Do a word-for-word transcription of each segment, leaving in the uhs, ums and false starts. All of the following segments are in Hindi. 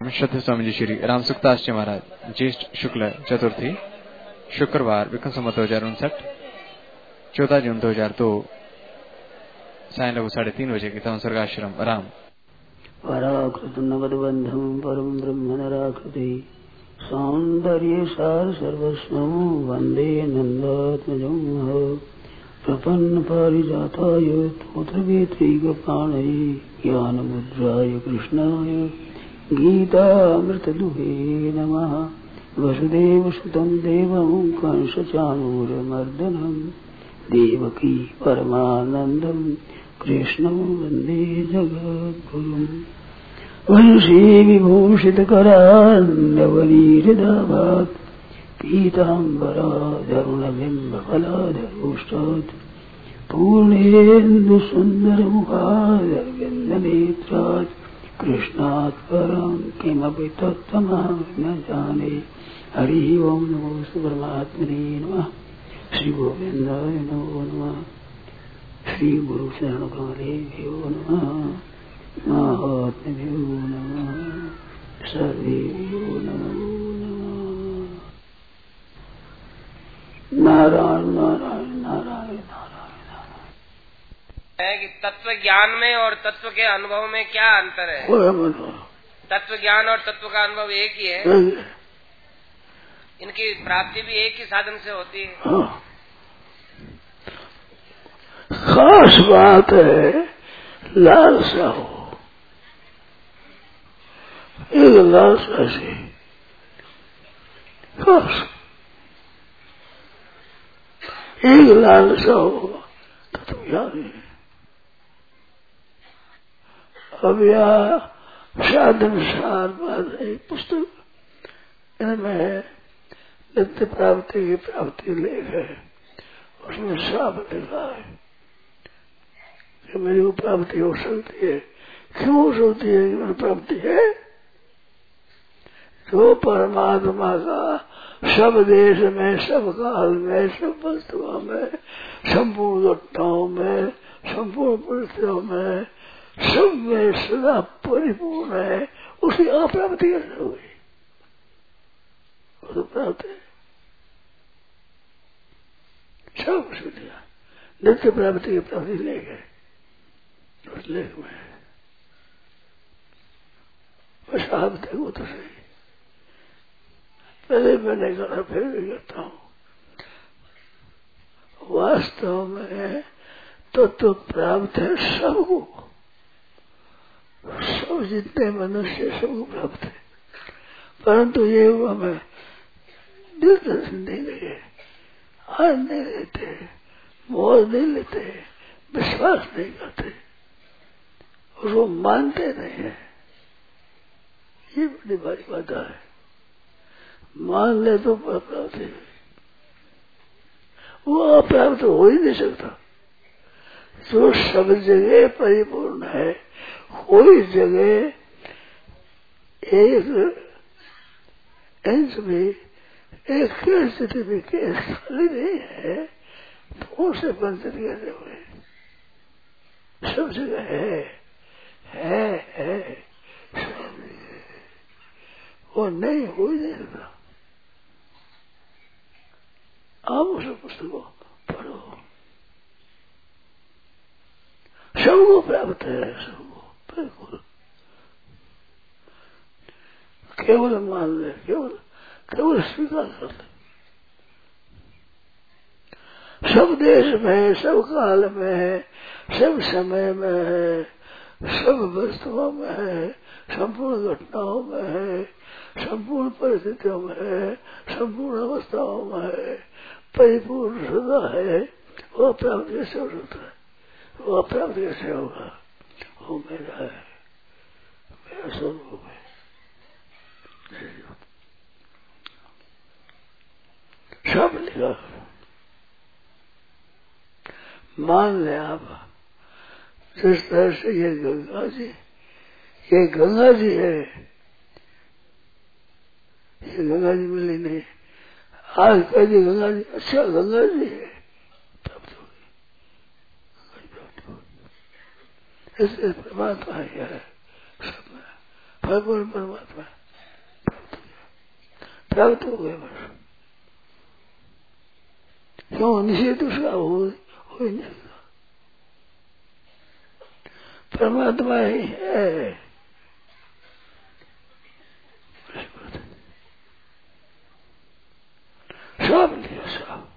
श्रद्धेय स्वामी जी श्री राम सुखदास जी महाराज ज्येष्ठ शुक्ल चतुर्थी शुक्रवार विक्रम संवत दो हजार उनसठ चौदह जून दो हजार दो साय लगभग साढ़े तीन बजे की तवन स्वर्गाश्रम राम पराकृत नगद बंधम परम ब्रह्म नराकृति सौंदर्य सार सर्वस्व वंदे नंदात्मजं प्रपन्न पारिजाताय तोत्र वेत्रैकपाणये ज्ञान मुद्राय कृष्णाय गीतामृतदुहे नमः। वसुदेव सुतं देवं कंसचाणूरमर्दनं देवकी परमानन्दं कृष्णं वन्दे जगद्गुरुम्। वंशी विभूषितकरान्नवनीहृदाभात् पीताम्बराधरुणबिम्बफलाधरोष्टात् पूर्णेन्दुसुन्दरमुखादरविन्दनेत्रात् कृष्णात् परं किमपि तत्त्वमहं न जाने। हरि ओं नमो परमात्मने नमः। श्री गोविन्दाय नमो नमः। श्री गुरु शरण कमलेभ्यो नमः। महात्म्यो नमः। सर्वेभ्यो नमो नमः। नारायण नारायण नारायण है कि तत्व ज्ञान में और तत्व के अनुभव में क्या अंतर है? तत्व ज्ञान और तत्व का अनुभव एक ही है, इनकी प्राप्ति भी एक ही साधन से होती है। खास बात है लालसा हो, एक लालसा से खास एक लालसा हो तत्व ज्ञान है। अब यह साधन सार बात है पुस्तक, इनमें नित्य प्राप्ति की प्राप्ति लेख है, उसमें साफ लिखा है कि मेरी को प्राप्ति हो सकती है। क्यों हो सकती है कि मेरी प्राप्ति है? जो परमात्मा का सब देश में, सब काल में, सब वस्तुओं में, संपूर्ण घटनाओं में, संपूर्ण परिस्थितियों में, सब में सदा परिपूर्ण है, उसकी अप्राप्ति कैसे होगी? वो तो प्राप्त है सब सुनिया नित्य प्राप्ति की प्राप्ति लेख है। उस लेख में बस आप देखो तो सही, पहले मैंने कहा फिर भी करता हूँ। वास्तव में तो तो प्राप्त है सबको, सब जितने मनुष्य सबको प्राप्त है, परंतु ये हमें दिलचस्पी नहीं लगे, आज नहीं लेते, मोह नहीं लेते, विश्वास नहीं करते, उसको मानते नहीं है। ये बड़ी बड़ी बात है। मान ले तो प्राप्त है, वो अप्राप्त हो ही नहीं सकता। जो सब जगह परिपूर्ण है, कोई जगह एक इंच में, एक स्थिति में खाली नहीं है, तो उसे बंधन कैसे हुए? सब जगह है, है, है, सब है, वो नहीं हो ही नहीं सकता। आप उस पुस्तक को पढ़ो, सबको प्राप्त है, सबको बिल्कुल। केवल मान ले, केवल केवल स्वीकार कर ले। सब देश में, सब काल में, सब समय में है, सब वस्तुओं में है, संपूर्ण घटनाओं में है, संपूर्ण परिस्थितियों में है, संपूर्ण अवस्थाओं में है, परिपूर्ण सदा है। वो प्राप्त कैसे हो सकता है? वो प्राप्त कैसे होगा? वो मेरा है, मेरा स्वरूप है। सब लिखा, मान ले आप। जिस तरह से ये गंगा जी, ये गंगा जी है, ये गंगा जी मिली नहीं, आज कह दी गंगा जी, अच्छा गंगा जी है, प्राप्त होगी, प्राप्त होगी। इसलिए परमात्मा है सब में, भगवान परमात्मा प्राप्त हो गया बस। क्यों निषेध उसका हो हो ही नहीं सकता। परमात्मा ही है। सब लिया सब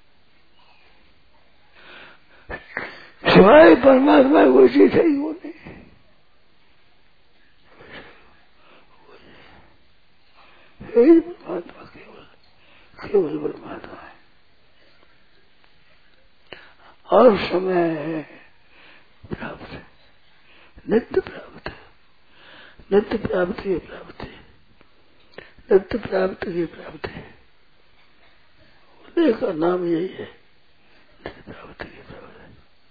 सिवाय परमात्मा कोई चीज है ही वो नहीं। परमात्मा केवल केवल परमात्मा है। और समय प्राप्त है, नित्य प्राप्त है, नित्य प्राप्त की प्राप्ति, नित्य प्राप्त की प्राप्ति का नाम यही है, नित्य प्राप्ति की प्राप्ति।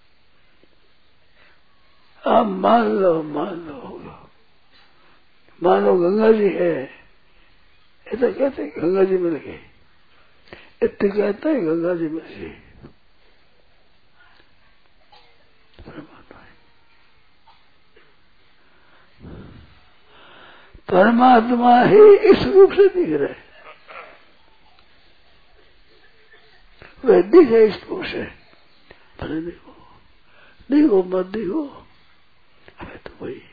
आप मान लो मान लो होगा। मानो गंगा जी है, ऐसा कहते हैं गंगा जी मिल गई, इतने कहते हैं गंगा जी मिल गई। परमात्मा परमात्मा ही इस रूप से दिख रहे, वह दिख है इस रूप से। भले देखो देखो मत देखो, हमें तो वही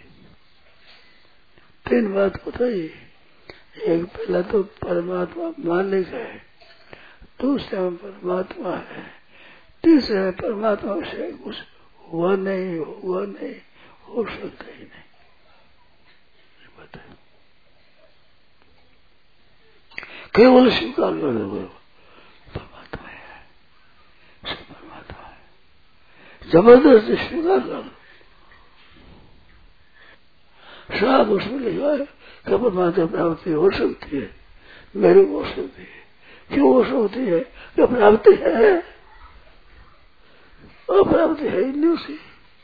तीन बात बताइए। एक पहला तो परमात्मा मालिक है, दूसरे में परमात्मा है, तीसरे में परमात्मा से कुछ हुआ नहीं हुआ नहीं हो सकता ही नहीं। बताए केवल स्वीकार कर दो परमात्मा है, सब परमात्मा है। जबरदस्ती स्वीकार कर दो। साफ उसमें लिखा है कि परमात्मा प्राप्ति हो सकती है, मेरे को हो सकती है। क्यों हो सकती है? क्या प्राप्ति है? अप्राप्ति है ही नहीं उसी।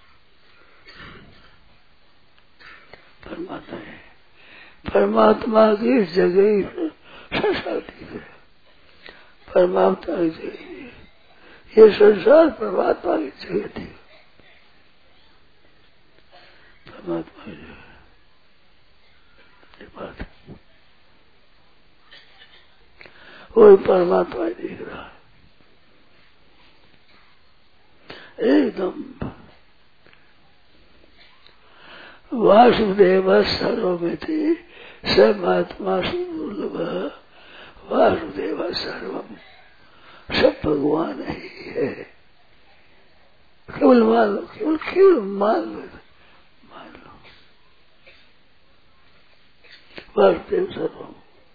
परमात्मा है, परमात्मा की जगह संसार दिख रहा है, परमात्मा की जगह ये संसार परमात्मा की जगह थी। परमात्मा की जगह बात वही परमात्मा ही दिख रहा है एकदम। वासुदेव सर्वमिति सर्वात्मा सुदुर्लभ, वासुदेव सर्वम, सब भगवान ही है। केवल मान लो, केवल केवल मान लो, मान लो वासुदेव सर्वम।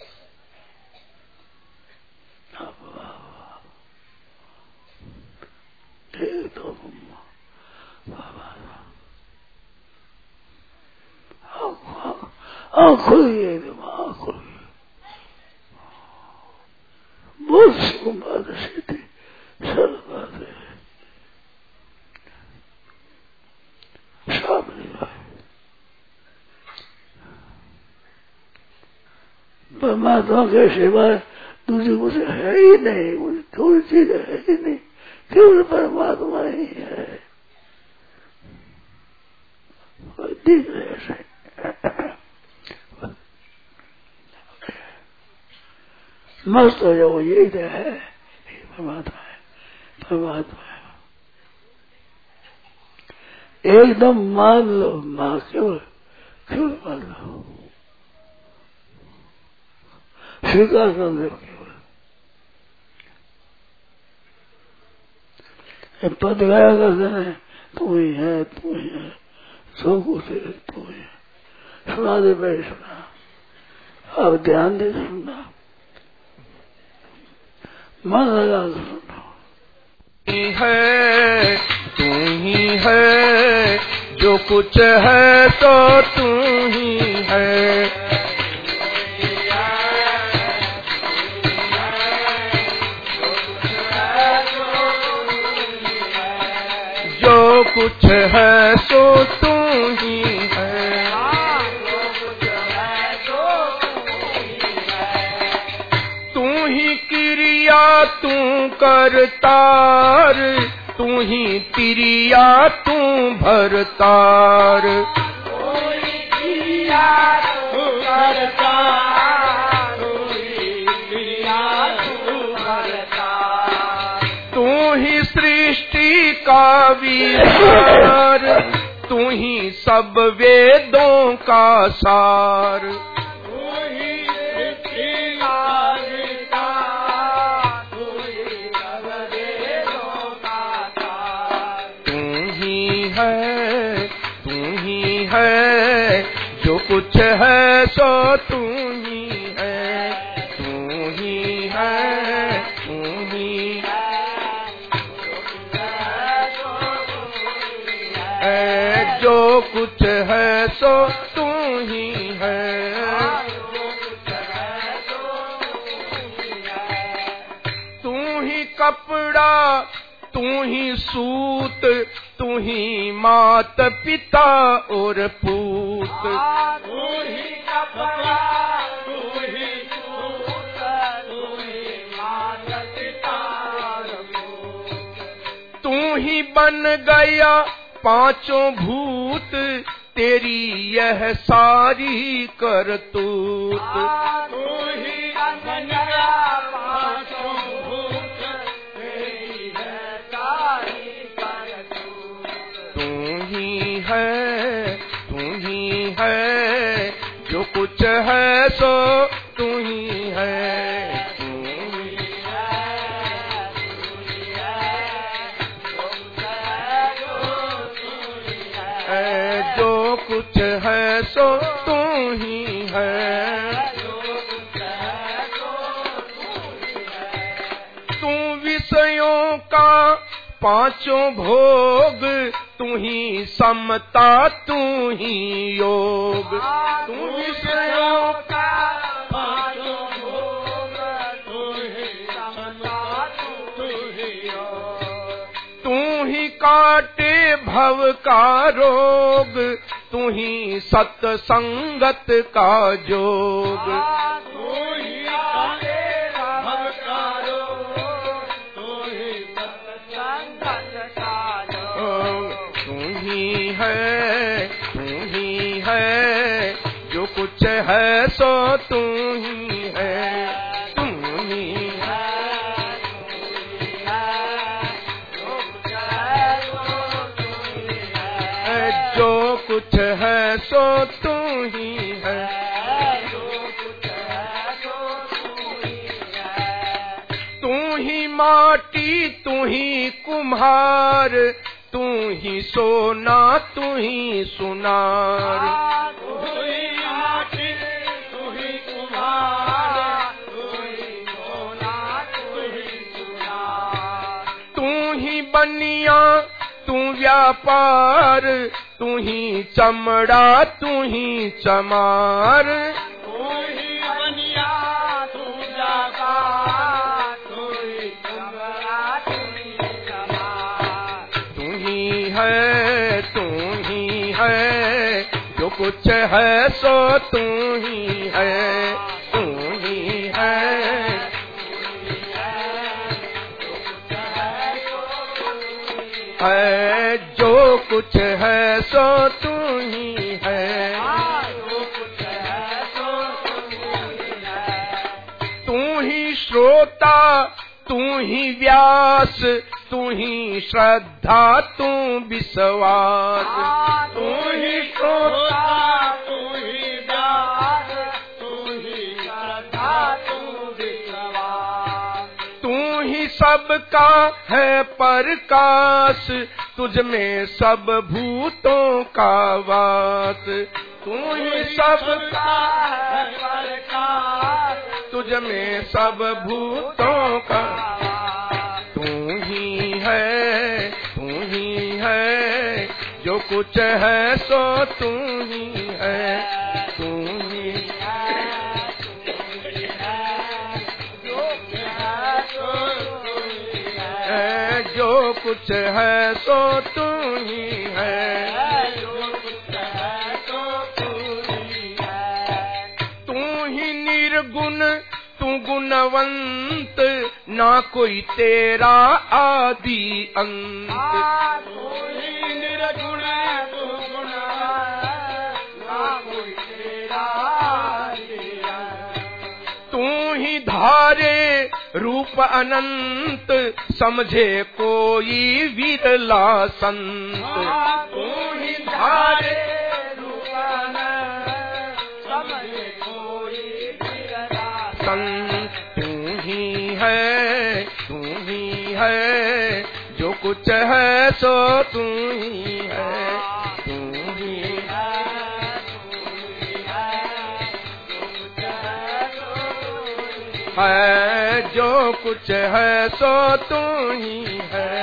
आँख खुल गई एकदम, आँख खुल गई। बहुत सुगम बात है, सीधी सरल बात है, साफ नहीं है। परमात्मा के सिवाय दूसरी कुछ है ही नहीं, कुछ कोई चीज है ही नहीं, केवल परमात्मा ही है। दिख रहे से मस्त हो जाओ, यही तो है, परमात्मा है, परमात्मा है। एकदम मान लो, मां केवल केवल मान लो, स्वीकार कर दो केवल। पद गाया करते हैं, तू ही है तू ही है, सो कुछ तू ही है। सुना दे भाई सुना, अब ध्यान दे सुनना, मन लगा सुनना। है तू ही है, जो कुछ है तो तू ही है। जो कुछ है सो तू ही है, तू ही क्रिया तू करतार, तू ही क्रिया तू भरतार। तू ही क्रिया तू करता, तू ही क्रिया तू करता। तू ही सृष्टि का विचार, तू ही सब वेदों का सार। जो कुछ है सो तू ही है, तू ही है, तू ही है। जो कुछ है सो तू ही है, तू ही कपड़ा, तू ही सूत, तू ही मात पिता और पूत। तू ही कपड़ा, तू ही सूत, तू ही मात पिता और पूत। तू ही बन गया पांचों भूत, तेरी यह सारी करतूत। तू ही बन गया पांचों भूत, तेरी यह सारी करतूत। तू ही है, तू ही है, जो कुछ है सो तू ही है, तू ही है, तू ही है, जो कुछ है सो तू ही है। तू विषयों का पांचों भोग, तू ही समता, तू ही योग। तू विषयों का पांचों भोग, तू ही समता, तू ही योग। तू ही काटे भव का रोग, तू ही सत्संगत का जोग। तू ही काटे भव का रोग, तू ही सत्संगत का जोग। तू ही है, तू ही है, जो कुछ है सो तू ही है, तू ही है, जो कुछ है सो तू ही है, जो कुछ है सो तू ही है। तू ही माटी, तू ही कुम्हार, तू ही सोना, तू ही सुनार। तू ही माटी, तू ही कुम्हार, तू ही सोना, तू ही सुनार। तू ही बनिया, तू व्यापार, तू ही चमड़ा, तू ही चमार। तू ही बनिया, तू व्यापार, तू ही चमड़ा, तू ही चमार। तू ही है, तू ही है, जो कुछ है सो तू ही है, तू ही है, है जो कुछ है सो तू ही है, जो कुछ है सो तू ही है। तू ही श्रोता, तू ही व्यास, तू ही श्रद्धा, तू विश्वास। तू ही श्रोता, तू ही व्यास, तू ही श्रद्धा, तू विश्वास। तू ही सबका है प्रकाश, तुझ में सब भूतों का वास। तू ही सबका है प्रकाश, तुझ में सब भूतों का। तू ही है, तू ही है, जो कुछ है सो तू ही है, तू ही है, जो कुछ है सो तू ही है, जो कुछ है सो तू ही है। तू ही निर्गुण, तू गुणवंत, ना कोई तेरा आदि अंत। तू ही निर्गुण, तू गुणवंत, ना कोई तेरा ही धारे रूप अनंत, समझे कोई विरला संत। तू ही धारे रूप अनंत, समझे कोई विरला संत। तू ही है, तू ही है, जो कुछ है सो तू ही है। तू ही है, है जो कुछ है सो तू ही है।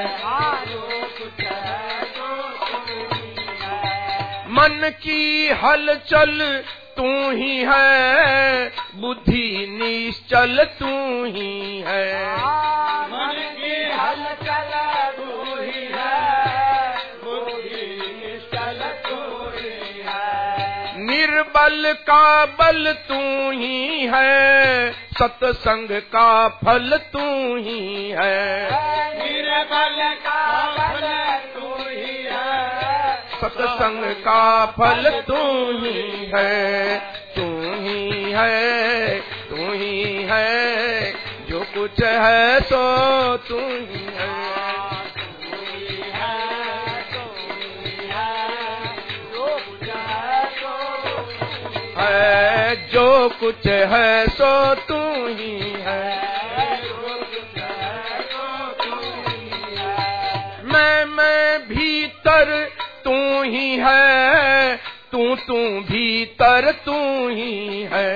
मन की हलचल तू ही है, बुद्धि निश्चल तू ही है। मन की हलचल तू ही है, बुद्धि निश्चल तू ही है। निर्बल का बल तू ही है, सत्संग का फल तू ही है। निर्बल का फल तू ही है, सत्संग का फल तू ही है। तू ही है, तू ही है, जो कुछ है सो तू ही है। तू ही है, तू ही है, जो कुछ है सो है, जो कुछ है सो तू ही है। मैं मैं भीतर तू ही है, तू तू भीतर तू ही है।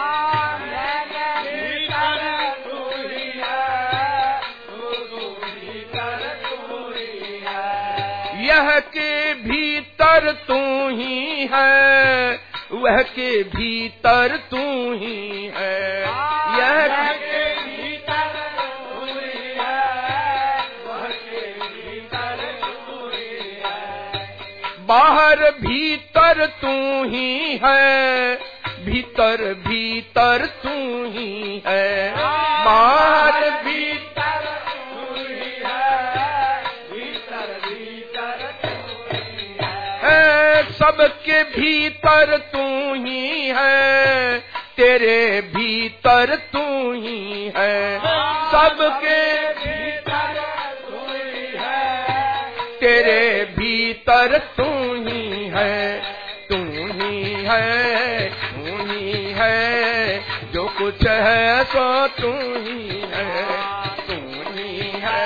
यह के भीतर तू ही है, वह के भीतर तू ही है। यह के भीतर तू ही है, वह के भीतर तू ही है। बाहर भीतर तू ही है, भीतर भीतर तू ही है। बाहर भीतर तू ही है, भीतर भीतर तू ही है। सबके भीतर तू ही है, तेरे भीतर तू ही है। सबके भीतर तू ही है, तेरे भीतर तू ही है। तू ही है, तू ही है, जो कुछ है सो तू ही है। तू ही है,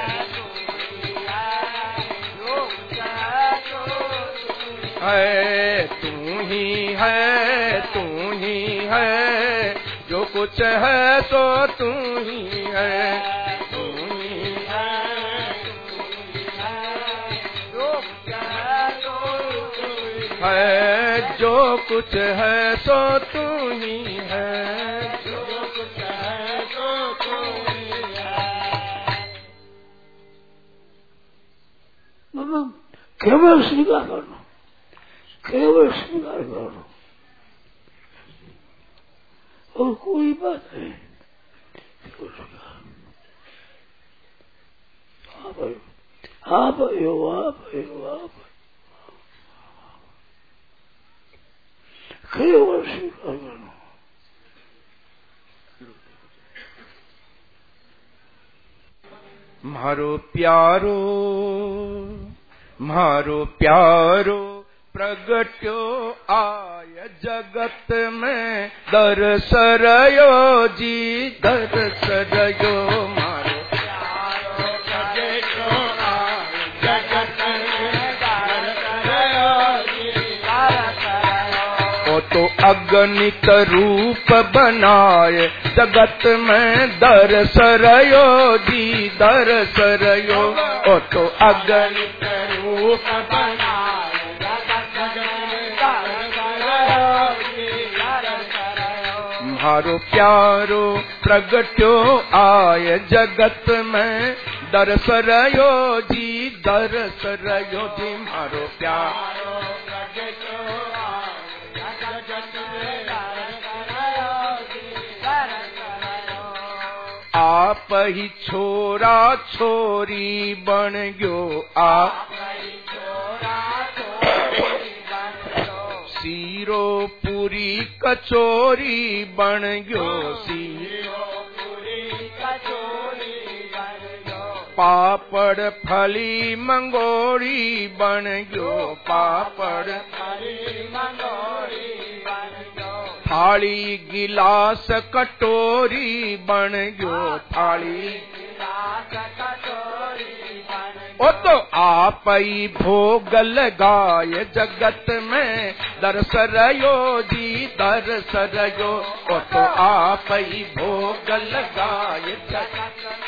है तू ही है, तू ही है, जो कुछ है सो तू ही है। तू ही है, है जो कुछ है सो तू ही है। जो कुछ है सो तू ही है। केवल स्वीकार करना, केवल स्वीकार करो और कोई बात नहीं। आप आयो, आप आयो, आप आयो, आप केवल स्वीकार करो। मारो प्यारो, मारो प्यारो प्रगट्यो आय जगत में, दरसरयो जी दरसरयो। मारो प्यारो प्रगट्यो आय जगत में, दरसरयो जी दरसरयो। ओ तो अगणित रूप बनाए जगत में, दरसरयो जी दरसरयो। ओ तो अगणित रूप बनाए मारो प्यारो प्रगट्यो आय जगत में, दरसरयो जी दरसरयो जी। मारो प्यारो प्रगट्यो आय जगत में, दरसरयो जी दरसरयो। आप ही छोरा छोरी बन गयो, आप सीरो पूरी कचोरी बन गयो सीरो पापड़ फली मंगोरी बन गयो पापड़ फली मंगोरी बन गयो थाली गिलास कटोरी बन गयो थाली गिलास कटोरी बन ओ तो आप ही भोग लगाए जगत में दरस रयो जी दरस रयो ओ तो आप ही भोग लगाए जगत में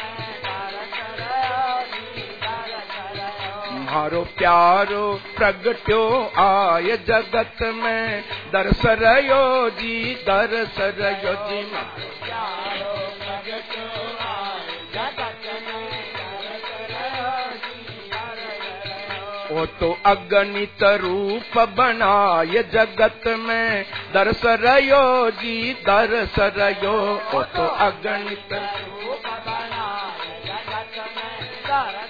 मारो प्यारो प्रगट्यो आय जगत में दरस रयो जी दरस रयो जी मारो प्यारो प्रगट्यो आय जगत में दरस रयो जी दरस रयो ओ तो अगणित रूप बनाय जगत में दरस रयो जी दरस रयो ओ तो अगणित रूप बनाय जगत में दरस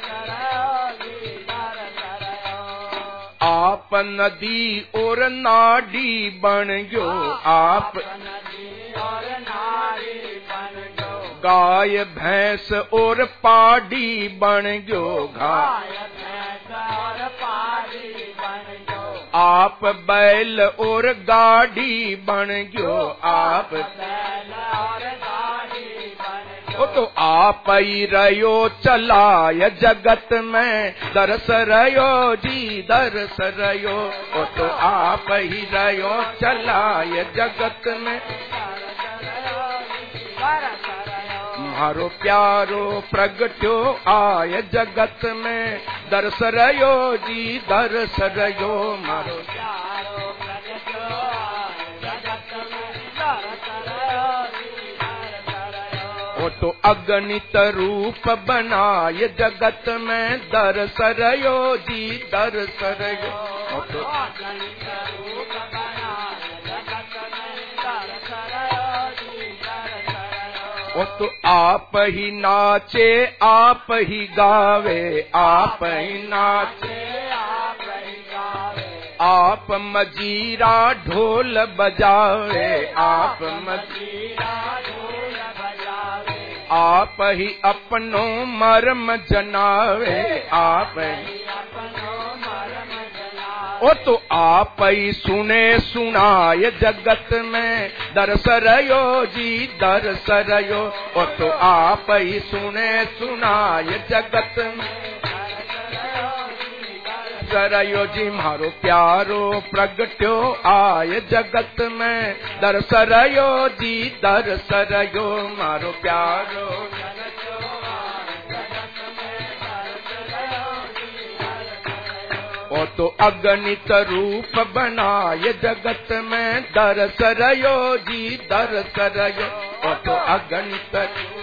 आप नदी और नाडी बन गयो आप नदी और नाडी बन गयो गाय भैंस और पाडी बन गयो गाय भैंस और पाडी बन गयो आप बैल और गाड़ी बन गयो आप बैल और गाड़ी बन गयो तो आप ही रयो चलाय जगत में दरस रयो जी दरस रयो ओ तो आप ही रयो चलाय जगत में मारो प्यारो प्रगट्यो आय जगत में दरस रयो जी दरस रयो मारो प्यारो प्रगट्यो आय जगत में दरस रयो जी दरस रयो ओ तो अगणित रूप बनाय जगत में दरस रयो जी दरस रयो ओ तो अगणित रूप बनाय जगत में दरस रयो जी दरस रयो ओ तो आप ही नाचे आप ही गावे आप ही नाचे आप ही गावे आप मजीरा ढोल बजावे आप मजीरा ढोल बजावे आप ही अपनो मर्म जनावे आप ही अपनो मर्म जनावे ओ तो आप ही सुने सुनाय जगत में दरस रयो जी दरस रयो ओ तो आप ही सुने सुनाय जगत में रयो जी मारो प्यारो प्रगट्यो आय जगत में दरस रयो जी दरस रयो मारो प्यारो ओ तो अगणित रूप बनाय जगत में दरस रयो जी दरस रयो ओ तो अगणित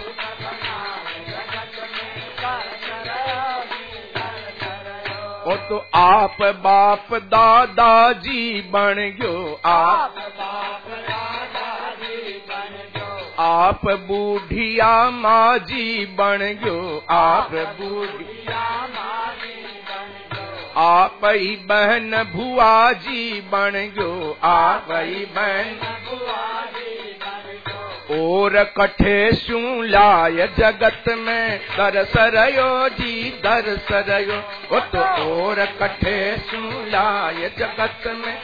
ओ तो आप बाप दादा जी बन गयो आप बाप दादा जी बन गयो आप बूढ़िया माँ जी बन गयो आप बूढ़िया माँ जी बन गयो आप ही बहन भुआ जी बन गयो आप ही बहन भुआ जी बन गयो और कठे शू लाय जगत में दरस रयो जी दरस रयो ओ तो और कठे शू लाय जगत में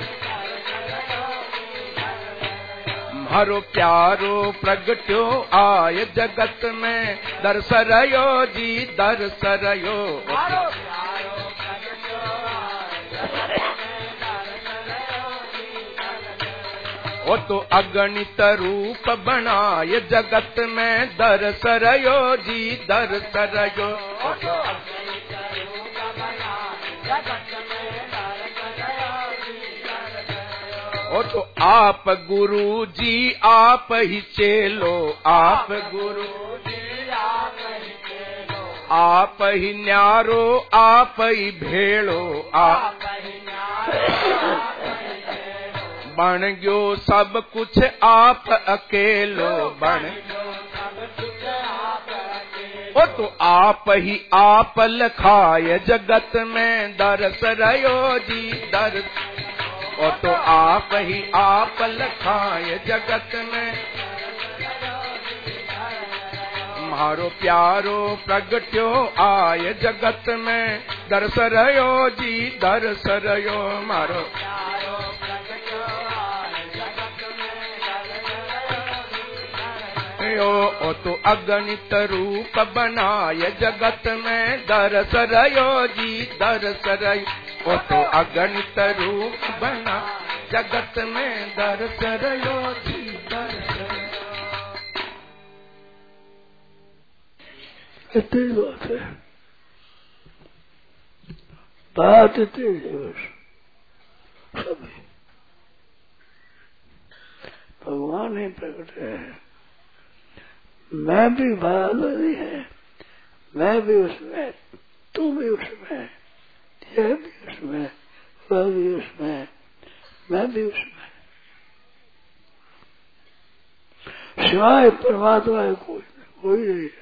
मारो प्यारो प्रगट्यो आय जगत में दरस रयो जी दरस रयो ओ तो अगणित रूप बनाय जगत में दरस रयो जी दरस रयो ओ तो अगणित रूप बनाय जगत में दरस रयो जी दरस रयो ओ तो आप गुरु जी आप ही चेलो आप गुरु जी आप ही चेलो आप ही न्यारो आप ही भेड़ो आप ही न्यारो बन गयो सब कुछ आप अकेलो बन गयो सब कुछ आप अकेलो ओ तो आप ही आप लखाय जगत में दरस रयो जी दरस ओ तो आप ही आप लखाए जगत में, मारो प्यारो प्रगट्यो आय जगत में, दर्श रयो जी दर्श रयो मारो प्यारो प्रगट्यो आय जगत में, यो ओ तो अगणित रूप बनाय जगत में, दर्श रयो जी दर्श रयो, ओ तो अगणित रूप बना जगत में, दर्श रयो जी दर्श रयो। इतनी बात है, बात इतनी बस सभी भगवान ही प्रकट है। मैं भी भावनी है, मैं भी उसमें, तू भी उसमें, यह भी उसमें, वह भी उसमें, मैं भी उसमें, सिवाय परमात्मा है कोई कोई नहीं है।